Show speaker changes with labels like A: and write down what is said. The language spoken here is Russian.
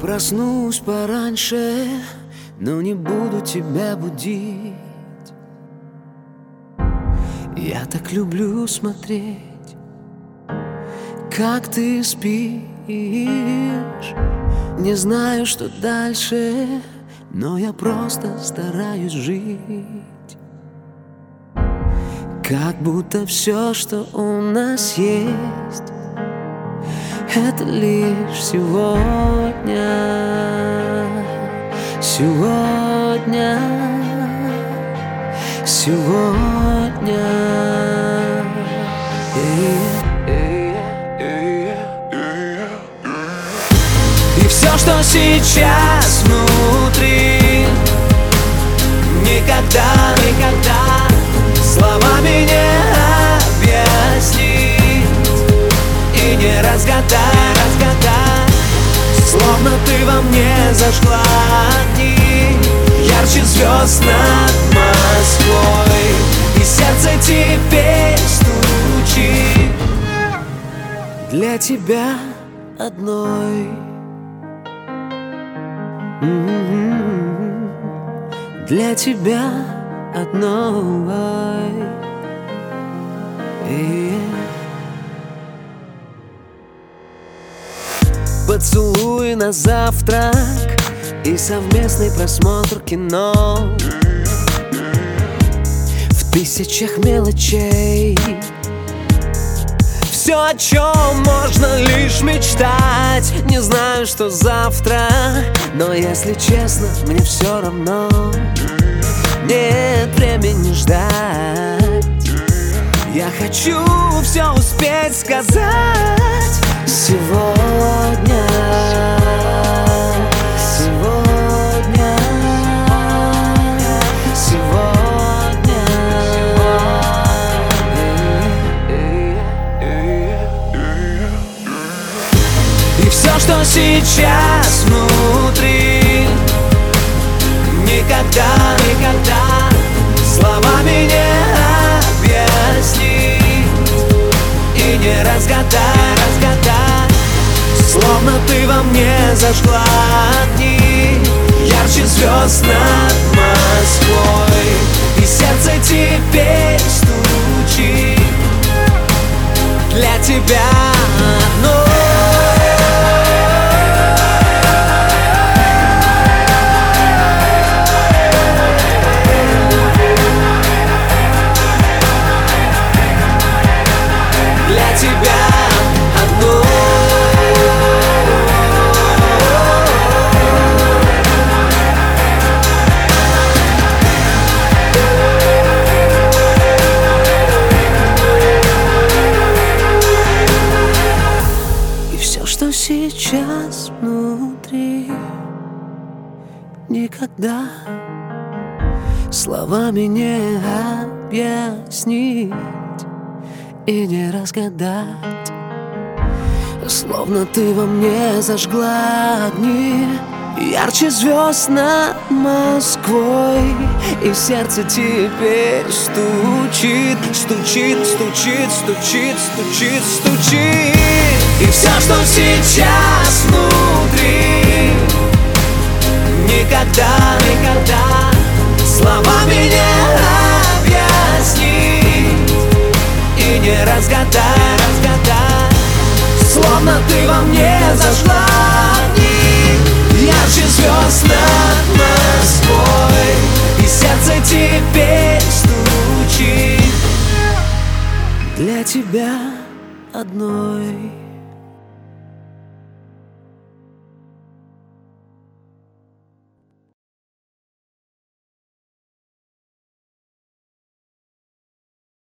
A: Проснусь пораньше, но не буду тебя будить. Я так люблю смотреть, как ты спишь. Не знаю, что дальше, но я просто стараюсь жить. Как будто все, что у нас есть, это лишь сегодня. Сегодня. Сегодня. И все, что сейчас внутри, никогда, никогда словами не объяснить и не разгадать, разгадать. Словно ты во мне зажгла огни, ярче звезд над Москвой, и сердце теперь стучит для тебя одной. Для тебя одной. Поцелуй на завтрак и совместный просмотр кино. В тысячах мелочей, все, о чем можно лишь мечтать. Не знаю, что завтра, но если честно, мне все равно. Нет времени ждать. Я хочу все успеть сказать сегодня. Сегодня. Сегодня. И все, что сейчас внутри, никогда, никогда словами не объяснить и не разгадать, разгадать. Словно ты во мне зажгла огни, ярче звезд над Москвой, и сердце теперь стучит для тебя одной. Что сейчас внутри, никогда словами не объяснить и не разгадать. Словно ты во мне зажгла огни, ярче звезд над Москвой, и сердце теперь стучит, стучит, стучит, стучит, стучит, стучит. И все, что сейчас внутри, никогда, никогда словами не объяснить и не разгадать, разгадать. Словно ты во мне зажгла огни, ярче звезд над Москвой, и сердце теперь стучит для тебя одной.